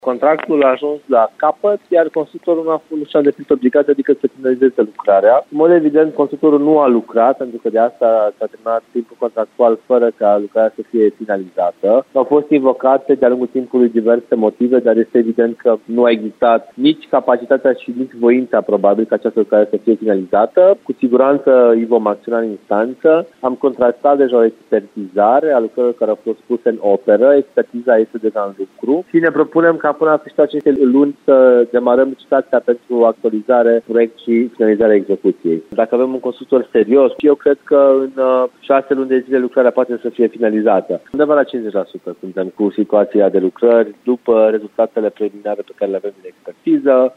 Contractul a ajuns la capăt, iar constructorul nu și-a îndeplinit obligația, adică să finalizeze lucrarea. În mod evident, constructorul nu a lucrat, pentru că de asta s-a terminat timpul contractual fără ca lucrarea să fie finalizată. Au fost invocate de-a lungul timpului diverse motive, dar este evident că nu a existat nici capacitatea și nici voința, probabil, ca această lucrare să fie finalizată. Cu siguranță îi vom acționa în instanță. Am contractat deja o expertizare a lucrărilor care au fost puse în operă. Expertiza este deja în lucru și ne propunem ca până la sfârșitul acestei luni să demarăm licitația pentru actualizare, proiect și finalizarea execuției. Dacă avem un constructor serios, eu cred că în 6 luni de zile lucrarea poate să fie finalizată. Undeva la 50% suntem cu situația de lucrări după rezultatele preliminare pe care le avem din expertiză.